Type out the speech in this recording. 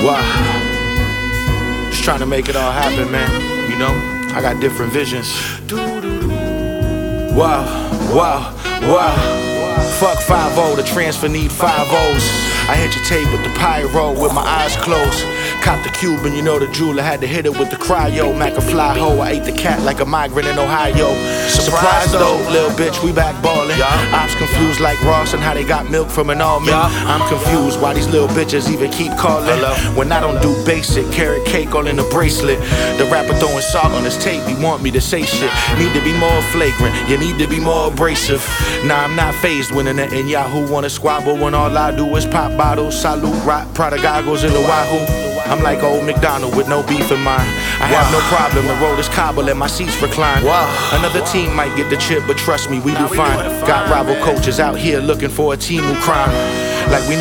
Wow. Just trying to make it all happen, man. You know, I got different visions. Wow, wow, wow. Fuck 5-0, the transfer need 5 O's. I hit your tape with the pyro with my eyes closed. Cop the Cuban, you know the jeweler, had to hit it with the cryo. Mac a fly ho, I ate the cat like a migrant in Ohio. Surprise though, little bitch, we back ballin'. Ops confused like Ross and how they got milk from an almond. I'm confused why these little bitches even keep calling. When I don't do basic, carrot cake all in a bracelet. The rapper throwing salt on his tape, he want me to say shit. Need to be more flagrant, you need to be more abrasive. Nah, I'm not phased when the net and Yahoo wanna squabble when all I do is pop bottles, salute, rock, Prada goggles in the Wahoo. I'm like old McDonald with no beef in mind. I have no problem, the road is cobble and my seats recline. Another team might get the chip, but trust me, we do fine. Got rival coaches out here looking for a team who crime. Like we